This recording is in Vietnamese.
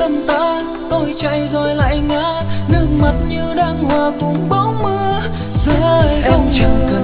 tâm tan, tôi chạy rồi lại ngã, nước mắt như đang hòa cùng bóng mưa rơi. Em chẳng